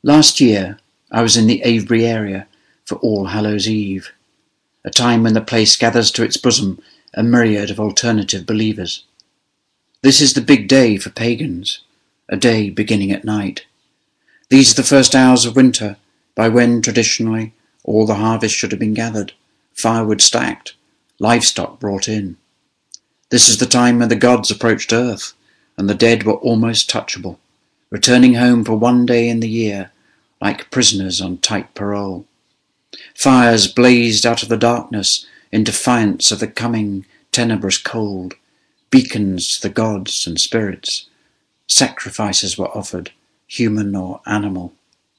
Last year, I was in the Avebury area for All Hallows Eve, a time when the place gathers to its bosom a myriad of alternative believers. This is the big day for pagans, a day beginning at night. These are the first hours of winter, by when, traditionally, all the harvest should have been gathered, firewood stacked, livestock brought in. This is the time when the gods approached earth, and the dead were almost touchable, returning home for one day in the year, like prisoners on tight parole. Fires blazed out of the darkness in defiance of the coming tenebrous cold, beacons to the gods and spirits. Sacrifices were offered, human or animal.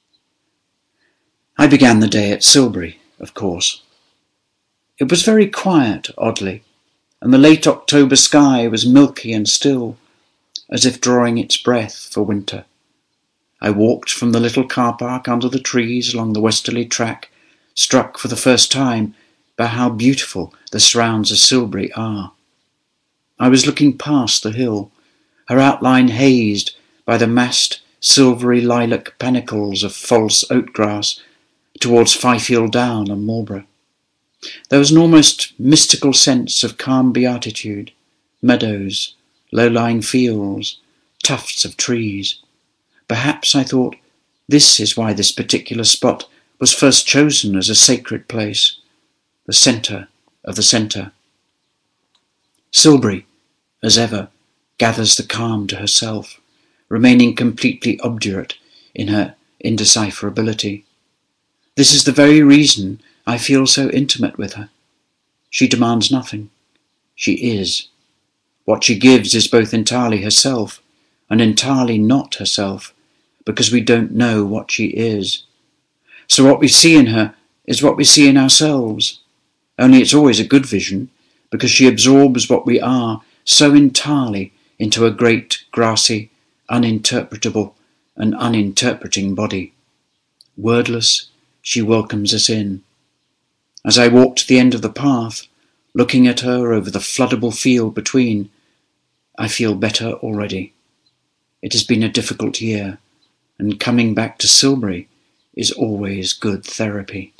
I began the day at Silbury, of course. It was very quiet, oddly, and the late October sky was milky and still, as if drawing its breath for winter. I walked from the little car park under the trees along the westerly track, struck for the first time by how beautiful the surrounds of Silbury are. I was looking past the hill, her outline hazed by the massed silvery lilac panicles of false oatgrass, towards Fifield Down and Marlborough. There was an almost mystical sense of calm beatitude, meadows, low-lying fields, tufts of trees. Perhaps, I thought, this is why this particular spot was first chosen as a sacred place, the centre of the centre. Silbury, as ever, gathers the calm to herself, remaining completely obdurate in her indecipherability. This is the very reason I feel so intimate with her. She demands nothing. She is. What she gives is both entirely herself and entirely not herself, because we don't know what she is. So what we see in her is what we see in ourselves, only it's always a good vision, because she absorbs what we are so entirely into a great, grassy, uninterpretable and uninterpreting body. Wordless, she welcomes us in. As I walk to the end of the path, looking at her over the floodable field between, I feel better already. It has been a difficult year, and coming back to Silbury is always good therapy.